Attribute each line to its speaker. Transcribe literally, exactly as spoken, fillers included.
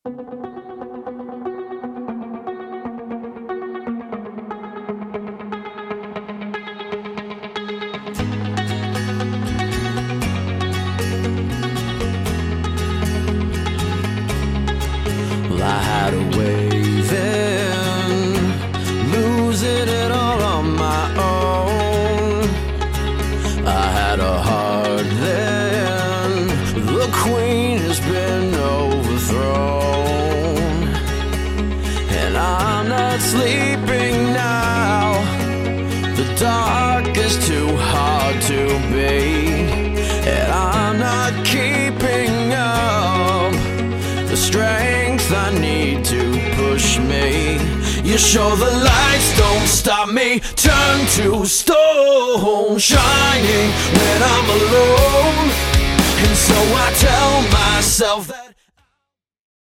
Speaker 1: I had a wave in, losing it all on my own. I had a heart then, the queen has been overthrown. And I'm not sleeping now, the dark is too hard to beat. And I'm not keeping up the strength I need to push me. You show the lights don't stop me, turn to stone, shining when I'm alone. And so I tell myself that